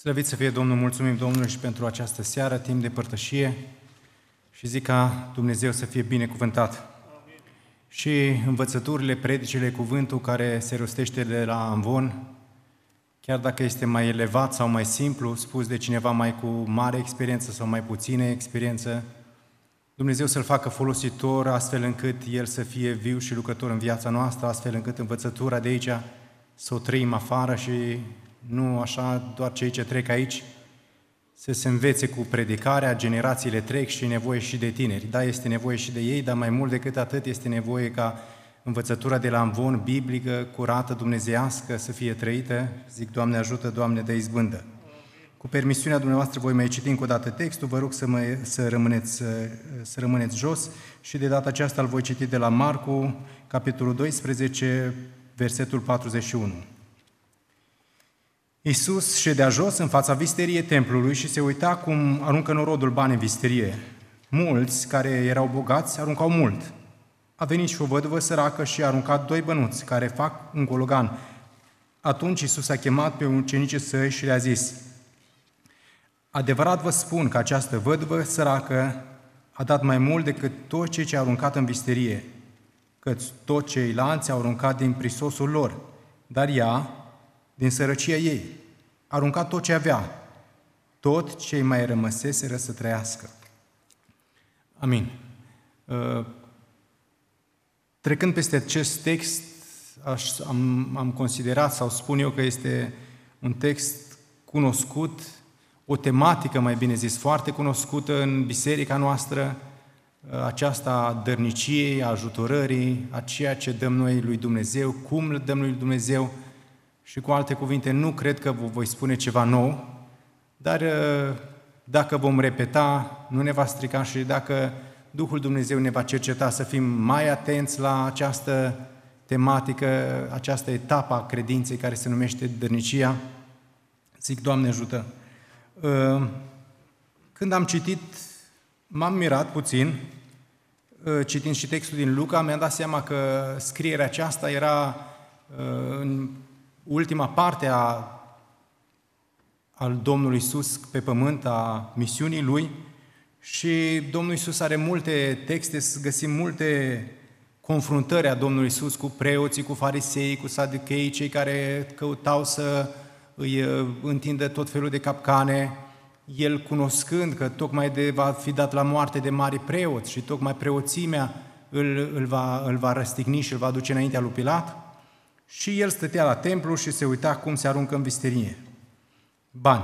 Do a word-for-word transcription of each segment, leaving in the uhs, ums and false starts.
Slăvit să fie Domnul, mulțumim Domnului și pentru această seară, timp de părtășie și zic ca Dumnezeu să fie binecuvântat. Amin. Și învățăturile, predicile, cuvântul care se rostește de la amvon, chiar dacă este mai elevat sau mai simplu, spus de cineva mai cu mare experiență sau mai puțină experiență, Dumnezeu să-l facă folositor astfel încât el să fie viu și lucrător în viața noastră, astfel încât învățătura de aici să o trăim afară și nu așa doar cei ce trec aici, să se învețe cu predicarea, generațiile trec și e nevoie și de tineri. Da, este nevoie și de ei, dar mai mult decât atât este nevoie ca învățătura de la amvon, biblică, curată, dumnezeiască, să fie trăită. Zic, Doamne ajută, Doamne dă izbândă. Cu permisiunea dumneavoastră voi mai citi încă o dată textul, vă rog să, mă, să, rămâneți, să, să rămâneți jos și de data aceasta îl voi citi de la Marcu, capitolul doisprezece, versetul patruzeci și unu. Iisus ședea jos în fața visteriei templului și se uita cum aruncă norodul bani în visterie. Mulți care erau bogați aruncau mult. A venit și o văduvă săracă și a aruncat doi bănuți care fac un gologan. Atunci Iisus a chemat pe ucenicii săi și le-a zis: adevărat vă spun că această văduvă săracă a dat mai mult decât tot ce ce a aruncat în visterie, căci toți ceilalți au aruncat din prisosul lor, dar ea, din sărăcia ei, a aruncat tot ce avea, tot ce mai rămăseseră să trăiască. Amin. Trecând peste acest text, aș, am, am considerat sau spun eu că este un text cunoscut, o tematică, mai bine zis, foarte cunoscută în biserica noastră, aceasta a dărniciei, a ajutorării, a ceea ce dăm noi lui Dumnezeu, cum le dăm lui Dumnezeu. Și cu alte cuvinte, nu cred că vă voi spune ceva nou, dar dacă vom repeta, nu ne va strica și dacă Duhul Dumnezeu ne va cerceta să fim mai atenți la această tematică, această etapă a credinței care se numește dărnicia, zic, Doamne ajută. Când am citit, m-am mirat puțin, citind și textul din Luca, mi-am dat seama că scrierea aceasta era în ultima parte a, al Domnului Iisus pe pământ, a misiunii Lui, și Domnul Iisus are multe texte, să găsim multe confruntări a Domnului Iisus cu preoții, cu farisei, cu saducheii, cei care căutau să îi întindă tot felul de capcane, El cunoscând că tocmai de va fi dat la moarte de mari preoți și tocmai preoțimea îl, îl, va, îl va răstigni și îl va duce înaintea lui Pilat, și el stătea la templu și se uita cum se aruncă în visterie bani.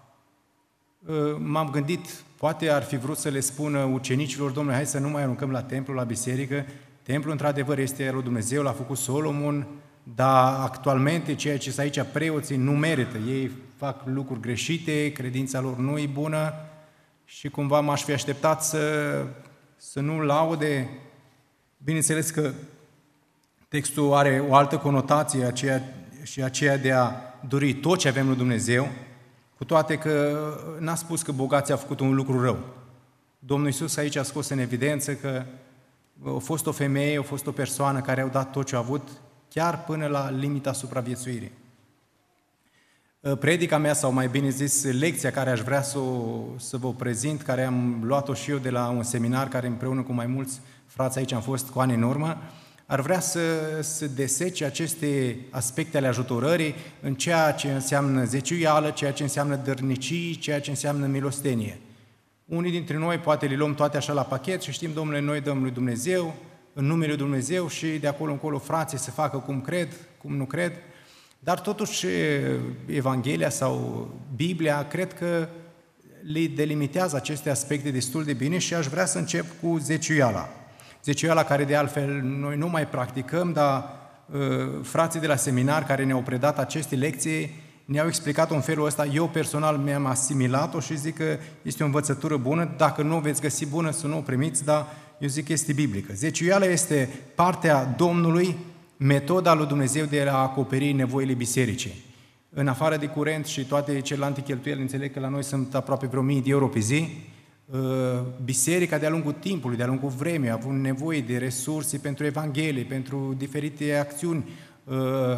M-am gândit, poate ar fi vrut să le spună ucenicilor: Domnule, hai să nu mai aruncăm la templu, la biserică. Templul, într-adevăr, este al lui Dumnezeu, l-a făcut Solomon, dar actualmente ceea ce sunt aici preoții nu merită. Ei fac lucruri greșite, credința lor nu e bună și cumva m-aș fi așteptat să, să nu laude. Bineînțeles că textul are o altă conotație, aceea, și aceea de a dori tot ce avem lui Dumnezeu, cu toate că n-a spus că bogații au făcut un lucru rău. Domnul Iisus aici a scos în evidență că a fost o femeie, a fost o persoană care au dat tot ce au avut, chiar până la limita supraviețuirii. Predica mea, sau mai bine zis, lecția care aș vrea să, o, să vă prezint, care am luat-o și eu de la un seminar care împreună cu mai mulți frați aici am fost cu ani în urmă, ar vrea să, să desece aceste aspecte ale ajutorării în ceea ce înseamnă zeciuială, ceea ce înseamnă dărnicii, ceea ce înseamnă milostenie. Unii dintre noi poate le luăm toate așa la pachet și știm, Domnule, noi dăm lui Dumnezeu, în numele lui Dumnezeu, și de acolo încolo frații să facă cum cred, cum nu cred, dar totuși Evanghelia sau Biblia cred că le delimitează aceste aspecte destul de bine și aș vrea să încep cu zeciuiala. Zeciuiala care de altfel noi nu mai practicăm, dar uh, frații de la seminar care ne-au predat aceste lecții ne-au explicat-o în felul ăsta. Eu personal mi-am asimilat-o și zic că este o învățătură bună. Dacă nu o veți găsi bună, să nu o primiți, dar eu zic că este biblică. Zeciuiala este partea Domnului, metoda lui Dumnezeu de a acoperi nevoile bisericii. În afară de curent și toate celelalte cheltuieli, înțeleg că la noi sunt aproape vreo mii de euro pe zi, biserica de-a lungul timpului, de-a lungul vremii, a avut nevoie de resurse pentru Evanghelie, pentru diferite acțiuni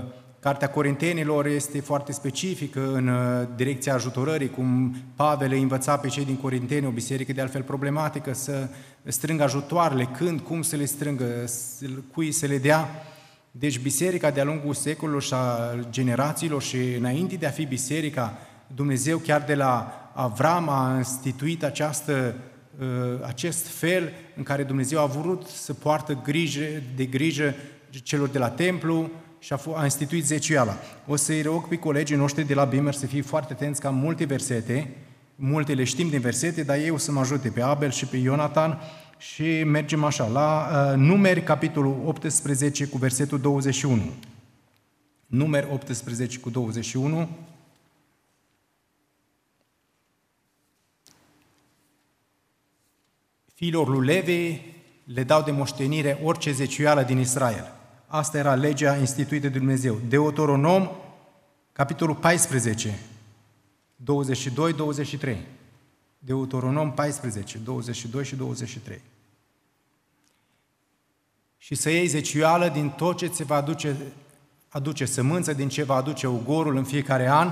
Cartea Corintenilor este foarte specifică în direcția ajutorării, cum Pavel îi învăța pe cei din Corinteni, o biserică de altfel problematică, să strângă ajutoarele, când, cum să le strângă, cui să le dea. Deci biserica de-a lungul secolelor și a generațiilor și înainte de a fi biserica, Dumnezeu chiar de la Avram a instituit această, acest fel în care Dumnezeu a vrut să poartă grijă, de grijă celor de la templu și a, a instituit zeciuiala. O să-i rog pe colegii noștri de la Bimer să fie foarte atenți că am multe versete, multe le știm din versete, dar ei o să mă ajute pe Abel și pe Ionatan și mergem așa, la uh, Numeri, capitolul optsprezece cu versetul douăzeci și unu. Numeri optsprezece cu douăzeci și unu. Fiilor lui Levi le dau de moștenire orice zeciuială din Israel. Asta era legea instituită de Dumnezeu. Deuteronom, capitolul paisprezece, douăzeci și doi douăzeci și trei. Deuteronom paisprezece, douăzeci și doi și douăzeci și trei. Și să iei zeciuială din tot ce ți va aduce, aduce sămânță, din ce va aduce ugorul în fiecare an.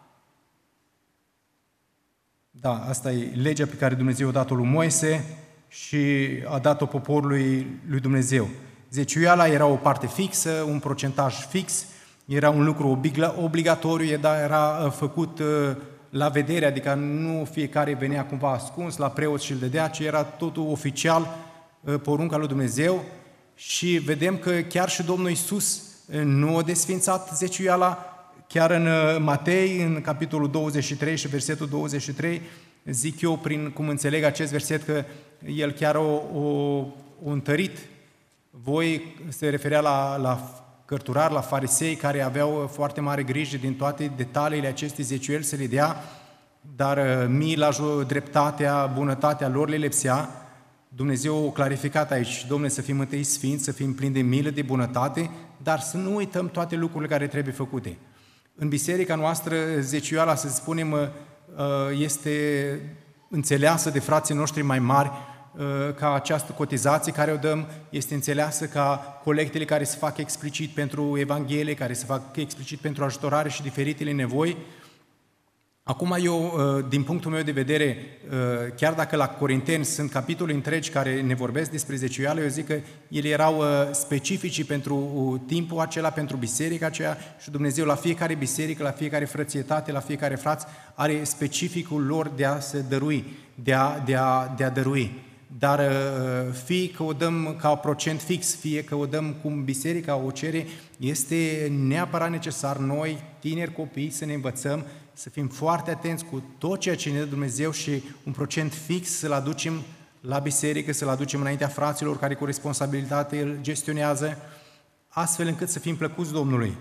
Da, asta e legea pe care Dumnezeu a dat-o lui Moise și a dat-o poporului lui Dumnezeu. Zeciuiala era o parte fixă, un procentaj fix, era un lucru obligatoriu, dar era făcut la vedere, adică nu fiecare venea cumva ascuns la preot și îl dădea, ci era totul oficial, porunca lui Dumnezeu. Și vedem că chiar și Domnul Iisus nu a desfințat zeciuiala, chiar în Matei, în capitolul douăzeci și trei și versetul douăzeci și trei, zic eu, prin cum înțeleg acest verset, că el chiar o, o, o întărit. Voi se referea la, la cărturari, la farisei, care aveau foarte mare grijă din toate detaliile acestei zeciuieli să le dea, dar mila, dreptatea, bunătatea lor le lipsea. Dumnezeu a clarificat aici, Domnule, să fim întâi sfinți, să fim plini de milă, de bunătate, dar să nu uităm toate lucrurile care trebuie făcute. În biserica noastră, zeciuiala, să spunem, este înțeleasă de frații noștri mai mari, ca această cotizație care o dăm este înțeleasă ca colectele care se fac explicit pentru Evanghelie, care se fac explicit pentru ajutorare și diferitele nevoi. Acum eu, din punctul meu de vedere, chiar dacă la Corinteni sunt capitole întregi care ne vorbesc despre zeciuială, eu zic că ele erau specifici pentru timpul acela, pentru biserica aceea și Dumnezeu la fiecare biserică, la fiecare frățietate, la fiecare fraț are specificul lor de a se dărui, de a, de a, de a dărui. Dar fie că o dăm ca procent fix, fie că o dăm cum biserica o cere, este neapărat necesar noi, tineri copii, să ne învățăm, să fim foarte atenți cu tot ceea ce ne dă Dumnezeu și un procent fix să-l aducem la biserică, să-l aducem înaintea fraților care cu responsabilitate îl gestionează, astfel încât să fim plăcuți Domnului.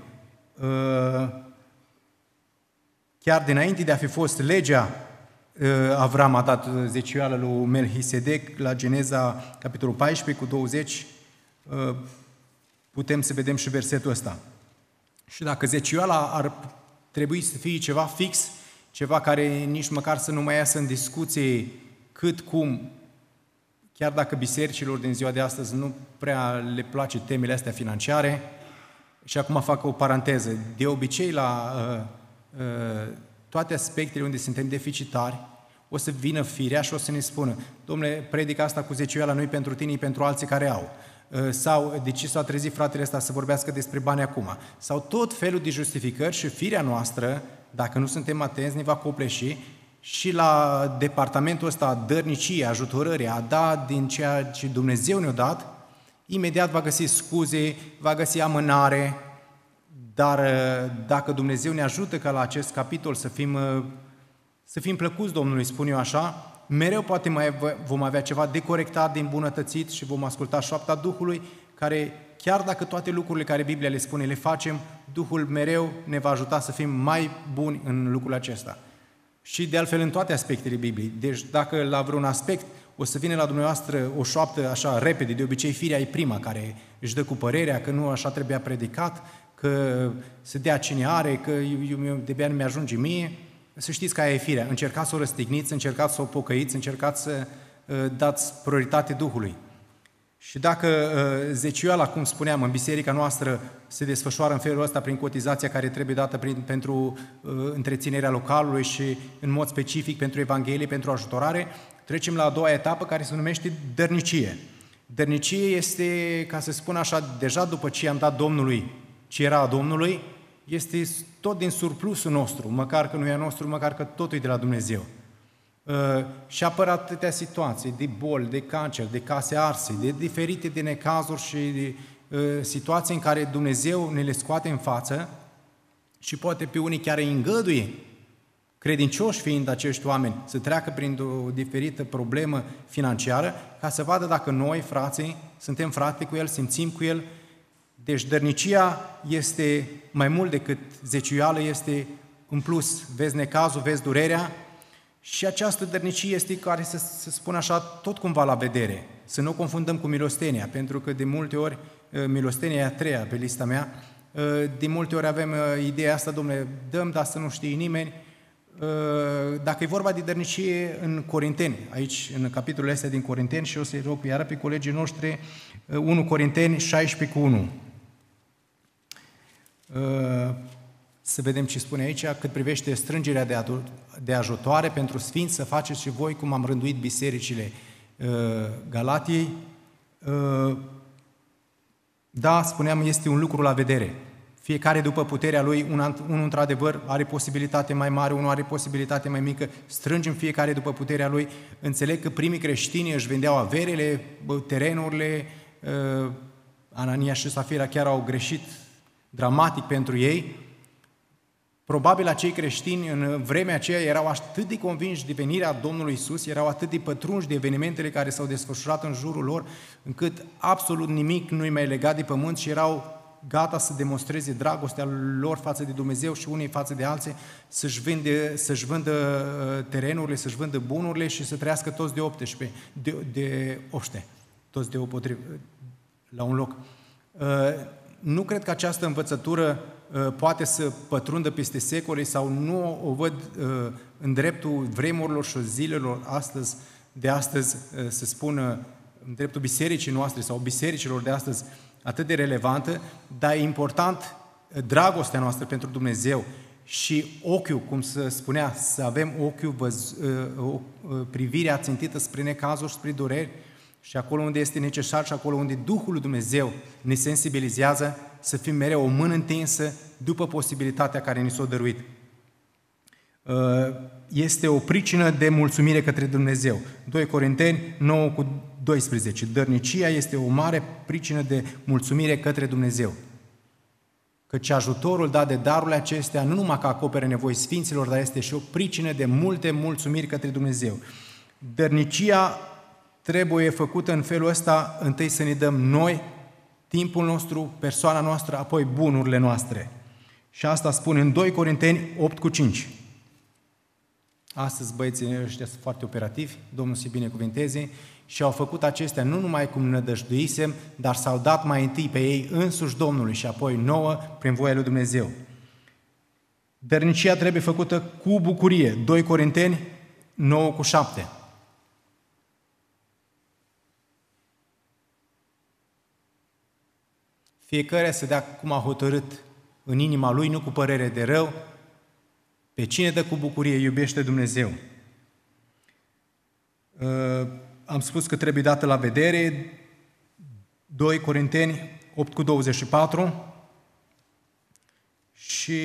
Chiar dinainte de a fi fost legea, Avram a dat zeciuială lui Melchisedec la Geneza, capitolul paisprezece cu douăzeci, putem să vedem și versetul ăsta. Și dacă zeciuiala ar trebui să fie ceva fix, ceva care nici măcar să nu mai iasă în discuție cât, cum, chiar dacă bisericilor din ziua de astăzi nu prea le place temele astea financiare, și acum fac o paranteză, de obicei la uh, uh, toate aspectele unde suntem deficitari, o să vină firea și o să ne spună, domnule, predica asta cu zeciuiala nu-i pentru tine, e pentru alții care au. Sau de ce s-a trezit fratele ăsta să vorbească despre bani acum? Sau tot felul de justificări și firea noastră, dacă nu suntem atenți, ne va copleși și la departamentul ăsta a dărniciei, ajutorării, a da din ceea ce Dumnezeu ne-a dat, imediat va găsi scuze, va găsi amânare, dar dacă Dumnezeu ne ajută ca la acest capitol să fim, să fim plăcuți Domnului, spun eu așa, mereu poate mai vom avea ceva de corectat, de îmbunătățit și vom asculta șoapta Duhului, care, chiar dacă toate lucrurile care Biblia le spune le facem, Duhul mereu ne va ajuta să fim mai buni în lucrul acesta. Și de altfel în toate aspectele Bibliei. Deci dacă la vreun aspect o să vină la dumneavoastră o șoaptă așa repede, de obicei firea e prima care își dă cu părerea că nu așa trebuia predicat, că se dea cine are, că eu, eu, de-abia nu mi-ajunge mie, să știți că aia e firea. Încercați să o răstigniți, încercați să o pocăiți, încercați să uh, dați prioritate Duhului. Și dacă zeciuiala, cum spuneam, în biserica noastră se desfășoară în felul ăsta prin cotizația care trebuie dată prin, pentru întreținerea localului și în mod specific pentru Evanghelie, pentru ajutorare, trecem la a doua etapă care se numește dărnicie. Dărnicie este, ca să spun așa, deja după ce am dat Domnului ce era a Domnului, este tot din surplusul nostru, măcar că nu e a nostru, măcar că totul e de la Dumnezeu. Uh, și apar atâtea situații de boli, de cancer, de case arse, de diferite de necazuri și de uh, situații în care Dumnezeu ne le scoate în față și poate pe unii chiar îi îngăduie, credincioși fiind acești oameni, să treacă prin o diferită problemă financiară, ca să vadă dacă noi, frații, suntem frate cu El, simțim cu El. Deci dărnicia este mai mult decât zeciuială, este în plus, vezi necazul, vezi durerea și această dărnicie este care, să, să spun așa, tot cumva la vedere. Să nu o confundăm cu milostenia, pentru că de multe ori, milostenia e a treia pe lista mea, de multe ori avem ideea asta, domnule, dăm, dar să nu știe nimeni. Dacă e vorba de dărnicie în Corinteni, aici în capitolul ăsta din Corinteni, și o să-i rog iară pe colegii noștri, unu Corinteni șaisprezece cu unu. Să vedem ce spune aici, cât privește strângerea de, de ajutoare pentru sfinți, să faceți și voi cum am rânduit bisericile Galatiei. Da, spuneam, este un lucru la vedere. Fiecare după puterea lui, unul într-adevăr are posibilitate mai mare, unul are posibilitate mai mică, strângem fiecare după puterea lui. Înțeleg că primii creștini își vindeau averele, terenurile, Anania și Safira chiar au greșit dramatic pentru ei. Probabil acei creștini în vremea aceea erau atât de convinși de venirea Domnului Iisus, erau atât de pătrunși de evenimentele care s-au desfășurat în jurul lor, încât absolut nimic nu-i mai legat de pământ și erau gata să demonstreze dragostea lor față de Dumnezeu și unii față de alții, să-și, vinde, să-și vândă terenurile, să-și vândă bunurile și să trăiască toți de optsprezece, de, de oște, toți de potrivit, la un loc. Nu cred că această învățătură poate să pătrundă peste secole sau nu o văd în dreptul vremurilor și zilelor astăzi, de astăzi, să spună, în dreptul bisericii noastre sau bisericilor de astăzi, atât de relevantă, dar e important dragostea noastră pentru Dumnezeu și ochiul, cum se spunea, să avem ochiul, văz, o privire ațintită spre necazuri, spre dureri și acolo unde este necesar și acolo unde Duhul lui Dumnezeu ne sensibilizează, să fim mereu o mână întinsă după posibilitatea care ni s-a dăruit. Este o pricină de mulțumire către Dumnezeu. doi Corinteni nouă cu doisprezece. Dărnicia este o mare pricină de mulțumire către Dumnezeu. Căci ajutorul dat de darurile acestea nu numai că acopere nevoi sfinților, dar este și o pricină de multe mulțumiri către Dumnezeu. Dărnicia trebuie făcută în felul ăsta, întâi să ne dăm noi timpul nostru, persoana noastră, apoi bunurile noastre. Și asta spune în doi Corinteni opt cu cinci. Astăzi băieții ăștia sunt foarte operativi, Domnul să-i binecuvinteze, și au făcut acestea nu numai cum nădăjduisem, dar s-au dat mai întâi pe ei însuși Domnului și apoi nouă prin voia lui Dumnezeu. Dărnicia trebuie făcută cu bucurie. doi Corinteni nouă cu șapte. Fiecare să dea cum a hotărât în inima lui, nu cu părere de rău. Pe cine dă cu bucurie iubește Dumnezeu. Am spus că trebuie dată la vedere. doi Corinteni opt cu douăzeci și patru. Și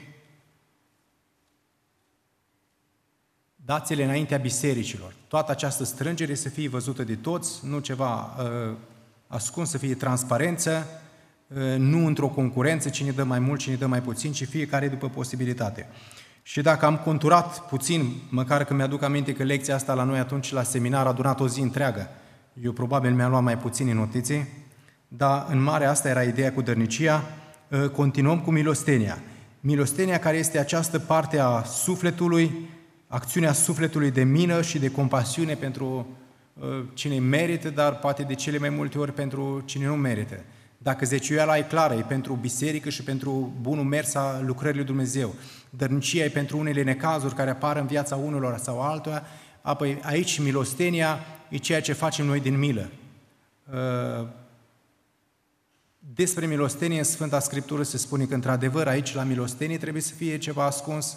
dați-le înaintea bisericilor. Toată această strângere să fie văzută de toți, nu ceva uh, ascuns, să fie transparență, uh, nu într-o concurență, cine dă mai mult, cine dă mai puțin, ci fiecare după posibilitate. Și dacă am conturat puțin, măcar că mi-aduc aminte că lecția asta la noi atunci la seminar a durat o zi întreagă, eu probabil mi-am luat mai puțin notițe, dar în mare asta era ideea cu dărnicia. Continuăm cu milostenia. Milostenia care este această parte a sufletului, acțiunea sufletului de milă și de compasiune pentru cine merită, dar poate de cele mai multe ori pentru cine nu merită. Dacă zeciuiala e clară, e pentru biserică și pentru bunul mers a lucrării lui Dumnezeu. Dărnicia e pentru unele necazuri care apar în viața unilor sau altora. Apoi aici milostenia e ceea ce facem noi din milă. Despre milostenie în Sfânta Scriptură se spune că, într-adevăr, aici la milostenie trebuie să fie ceva ascuns.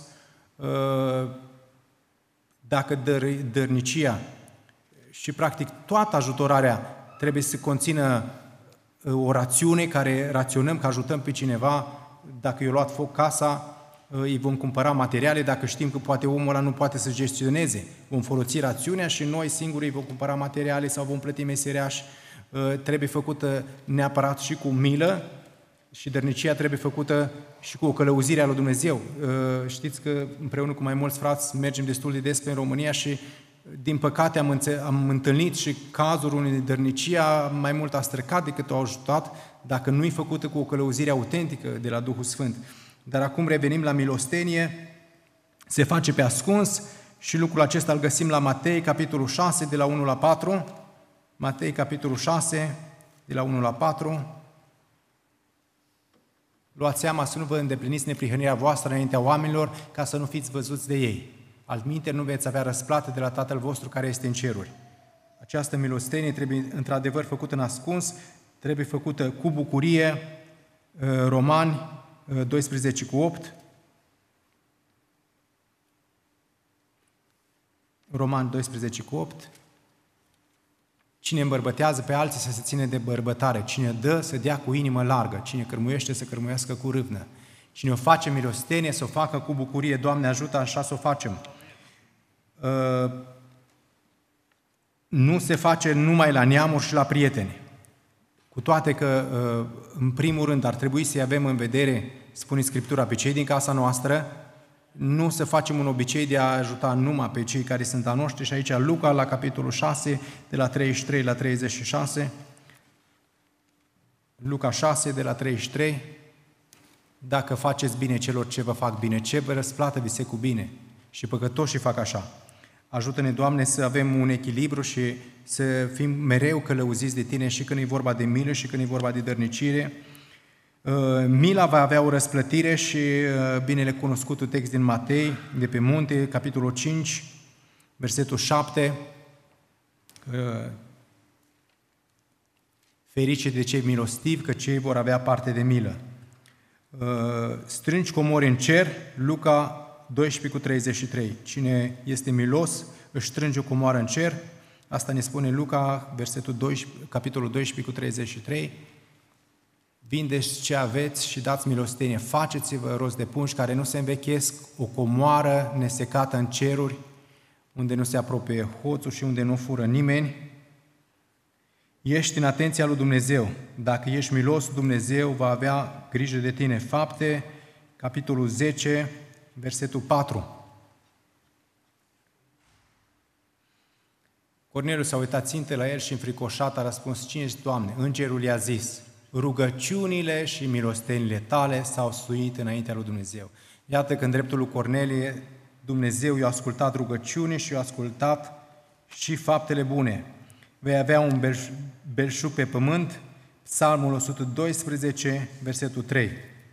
Dacă dăr, dărnicia și, practic, toată ajutorarea trebuie să conțină o rațiune care raționăm, că ajutăm pe cineva, dacă i-a luat foc casa, îi vom cumpăra materiale, dacă știm că poate omul ăla nu poate să gestioneze, vom folosi rațiunea și noi singuri îi vom cumpăra materiale sau vom plăti meseriași. Trebuie făcută neapărat și cu milă și dărnicia trebuie făcută și cu o călăuzire a lui Dumnezeu. Știți că împreună cu mai mulți frați mergem destul de des pe în România și din păcate am, înțe- am întâlnit și cazuri unde dărnicia mai mult a străcat decât a ajutat dacă nu e făcută cu o călăuzire autentică de la Duhul Sfânt. Dar acum revenim la milostenie, se face pe ascuns și lucrul acesta îl găsim la Matei, capitolul șase, de la unu la patru. Matei, capitolul șase, de la unu la patru. Luați seama să nu vă îndepliniți neprihănirea voastră înaintea oamenilor, ca să nu fiți văzuți de ei. Altminteri nu veți avea răsplată de la Tatăl vostru care este în ceruri. Această milostenie trebuie într-adevăr făcută în ascuns, trebuie făcută cu bucurie. Romani doisprezece cu opt. Romani doisprezece cu opt. Cine îmbărbătează pe alții să se ține de bărbătare, cine dă să dea cu inimă largă, cine cărmuiește să cărmuiască cu râvnă, cine o face milostenie să o facă cu bucurie. Doamne ajută, așa să o facem. Nu se face numai la neamuri și la prieteni. Cu toate că, în primul rând, ar trebui să-i avem în vedere, spune Scriptura, pe cei din casa noastră, nu să facem un obicei de a ajuta numai pe cei care sunt a noștri. Și aici Luca, la capitolul șase, de la treizeci și trei la treizeci și șase, Luca șase, de la treizeci și trei, dacă faceți bine celor ce vă fac bine, ce vă răsplată vi se cu bine? Și păcătoșii fac așa. Ajută-ne, Doamne, să avem un echilibru și să fim mereu călăuziți de Tine și când e vorba de milă și când e vorba de dărnicire. Mila va avea o răsplătire și binele cunoscutul text din Matei, de pe munte, capitolul cinci, versetul șapte. Ferice de cei milostivi, că cei vor avea parte de milă. Strângi comori în cer, Luca doisprezece cu treizeci și trei. Cine este milos își strânge o comoară în cer. Asta ne spune Luca, versetul doisprezece, capitolul doisprezece cu treizeci și trei. Vindeți ce aveți și dați milostenie. Faceți-vă rost de pungi care nu se învechesc, o comoară nesecată în ceruri, unde nu se apropie hoțul și unde nu fură nimeni. Ești în atenția lui Dumnezeu. Dacă ești milos, Dumnezeu va avea grijă de tine. Fapte, capitolul zece, versetul patru. Corneliu s-a uitat țintă la el și înfricoșat a răspuns: cine ești, Doamne? Îngerul i-a zis: rugăciunile și milostenile tale s-au suit înaintea lui Dumnezeu. Iată că în dreptul lui Cornelie Dumnezeu i-a ascultat rugăciunii și i-a ascultat și faptele bune. Vei avea un belșug pe pământ, Psalmul o sută doisprezece, versetul trei.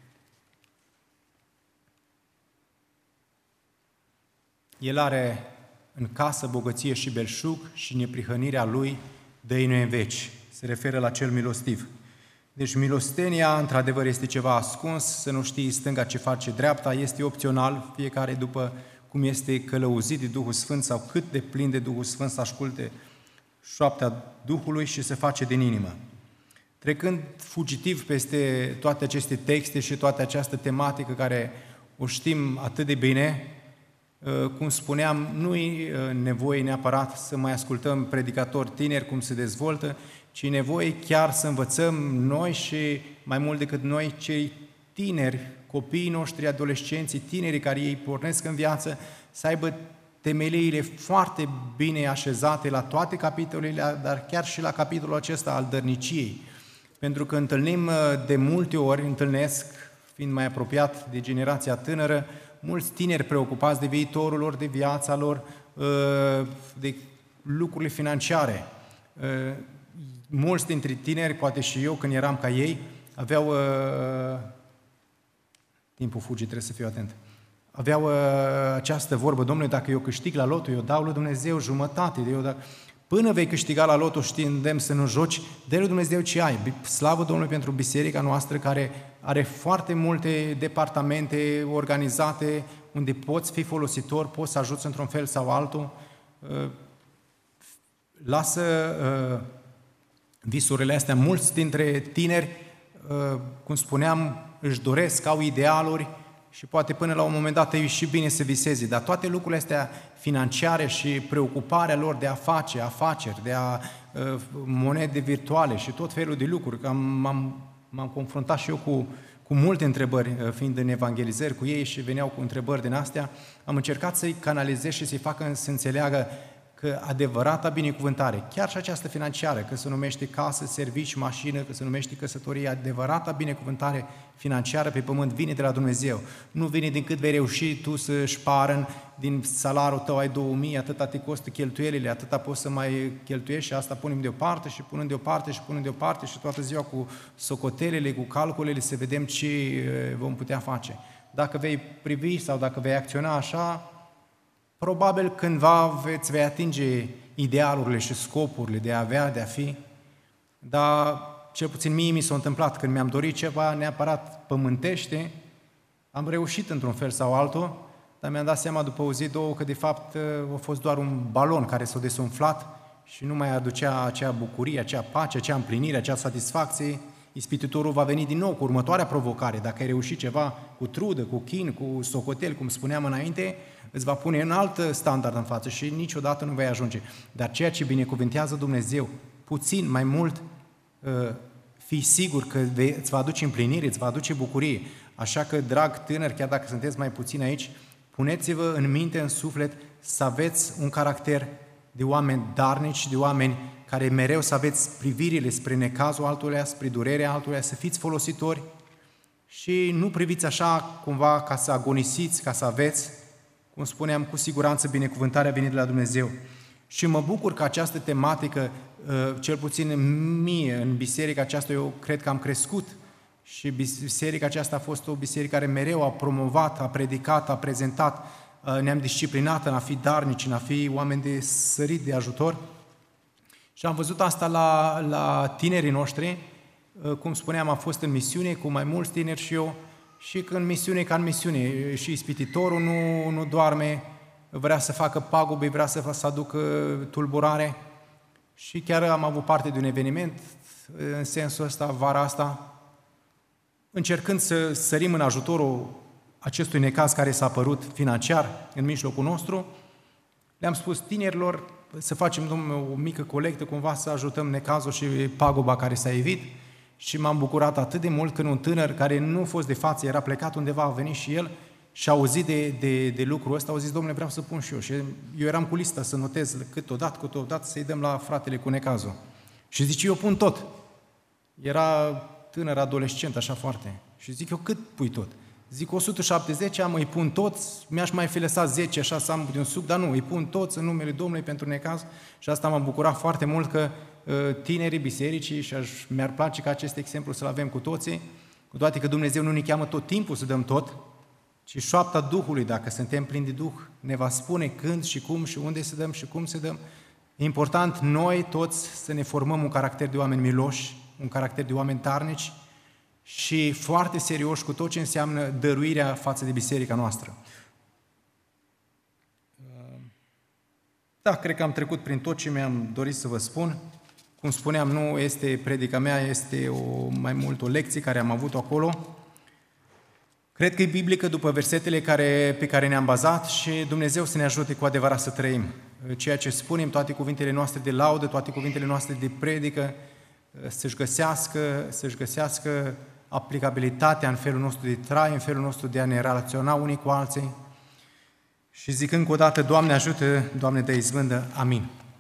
El are în casă bogăție și belșug și neprihănirea lui dă-i noi în veci. Se referă la cel milostiv. Deci milostenia, într-adevăr, este ceva ascuns, să nu știi stânga ce face dreapta, este opțional, fiecare după cum este călăuzit de Duhul Sfânt sau cât de plin de Duhul Sfânt să asculte șoaptea Duhului și se face din inimă. Trecând fugitiv peste toate aceste texte și toată această tematică care o știm atât de bine, cum spuneam, nu e nevoie neapărat să mai ascultăm predicatori tineri cum se dezvoltă, ci e nevoie chiar să învățăm noi și mai mult decât noi, cei tineri, copiii noștri, adolescenții, tinerii care ei pornesc în viață, să aibă temeliile foarte bine așezate la toate capitolele, dar chiar și la capitolul acesta al dărniciei. Pentru că întâlnim de multe ori, întâlnesc, fiind mai apropiat de generația tânără, mulți tineri preocupați de viitorul lor, de viața lor, de lucrurile financiare. Mulți dintre tineri, poate și eu când eram ca ei, aveau... Timpul fuge, trebuie să fiu atent. Aveau această vorbă: Domnule, dacă eu câștig la loto, eu dau lui Dumnezeu jumătate. Eu da... Până vei câștiga la loto și te îndemn să nu joci, dă lui Dumnezeu ce ai. Slavă Domnului pentru biserica noastră care are foarte multe departamente organizate unde poți fi folositor, poți să ajuți într-un fel sau altul. Lasă visurile astea. Mulți dintre tineri, cum spuneam, își doresc, au idealuri și poate până la un moment dat e și bine să viseze, dar toate lucrurile astea financiare și preocuparea lor de a face afaceri, de a uh, monede virtuale și tot felul de lucruri, că m-am, m-am confruntat și eu cu, cu multe întrebări, uh, fiind în evangelizări cu ei și veneau cu întrebări din astea, am încercat să-i canalizez și să-i facă să înțeleagă că adevărata binecuvântare, chiar și această financiară, că se numește casă, servici, mașină, că se numește căsătorie, adevărata binecuvântare financiară pe pământ vine de la Dumnezeu. Nu vine din cât vei reuși tu să șparăn, din salariul tău ai două mii, atâta te costă cheltuielile, atâta poți să mai cheltuiești și asta punem deoparte și punem deoparte și punem deoparte și toată ziua cu socotelele, cu calculele să vedem ce vom putea face. Dacă vei privi sau dacă vei acționa așa, probabil cândva veți vei atinge idealurile și scopurile de a avea, de a fi, dar cel puțin mie mi s-a întâmplat când mi-am dorit ceva neapărat pământește, am reușit într-un fel sau altul, dar mi-am dat seama după o zi, două, că de fapt a fost doar un balon care s-a desumflat și nu mai aducea acea bucurie, acea pace, acea împlinire, acea satisfacție. Ispititorul va veni din nou cu următoarea provocare. Dacă ai reușit ceva cu trudă, cu chin, cu socotel, cum spuneam înainte, îți va pune un alt standard în față și niciodată nu vei ajunge. Dar ceea ce binecuvintează Dumnezeu, puțin, mai mult, fii sigur că îți va aduce împlinire, îți va aduce bucurie. Așa că, drag tânări, chiar dacă sunteți mai puțini aici, puneți-vă în minte, în suflet, să aveți un caracter de oameni darnici, de oameni care mereu să aveți privirile spre necazul altuia, spre durerea altuia, să fiți folositori și nu priviți așa cumva ca să agonisiți, ca să aveți, cum spuneam, cu siguranță binecuvântarea vine de la Dumnezeu. Și mă bucur că această tematică, cel puțin mie, în biserica aceasta, eu cred că am crescut și biserica aceasta a fost o biserică care mereu a promovat, a predicat, a prezentat, ne-am disciplinat în a fi darnici, în a fi oameni de sărit, de ajutor. Și am văzut asta la, la tinerii noștri, cum spuneam, am fost în misiune cu mai mulți tineri și eu, și în misiune ca în misiune, și ispititorul nu, nu doarme, vrea să facă pagube, vrea să, să aducă tulburare și chiar am avut parte de un eveniment în sensul ăsta, vara asta, încercând să sărim în ajutorul acestui necaz care s-a apărut financiar în mijlocul nostru, le-am spus tinerilor să facem, domnule, o mică colectă, cumva să ajutăm necazul și paguba care s-a evit și m-am bucurat atât de mult când un tânăr care nu a fost de față, era plecat undeva, a venit și el și a auzit de, de, de lucrul ăsta, a zis, domnule, vreau să pun și eu. Și eu eram cu lista să notez cât o dat, cât o dat, să-i dăm la fratele cu necazul. Și zice, eu pun tot. Era tânăr, adolescent, așa foarte. Și zic, eu cât pui tot? Zic, o sută șaptezeci am, îi pun toți, mi-aș mai fi lăsat zece, așa să am de un suc, dar nu, îi pun toți în numele Domnului pentru necaz. Și asta m-a bucurat foarte mult că uh, tinerii bisericii, și aș, mi-ar place ca acest exemplu să-l avem cu toții, cu toate că Dumnezeu nu ne cheamă tot timpul să dăm tot, ci șoapta Duhului, dacă suntem plini de Duh, ne va spune când și cum și unde să dăm și cum să dăm. E important noi toți să ne formăm un caracter de oameni miloși, un caracter de oameni tarnici și foarte serioși cu tot ce înseamnă dăruirea față de biserica noastră. Da, cred că am trecut prin tot ce mi-am dorit să vă spun. Cum spuneam, nu este predica mea, este o, mai mult o lecție care am avut-o acolo. Cred că e biblică după versetele care, pe care ne-am bazat și Dumnezeu să ne ajute cu adevărat să trăim. Ceea ce spunem, toate cuvintele noastre de laudă, toate cuvintele noastre de predică, să-și găsească, să-și găsească aplicabilitatea în felul nostru de trai, în felul nostru de a ne relaționa unii cu alții. Și zic încă o dată, Doamne ajută, Doamne dă izbândă, amin.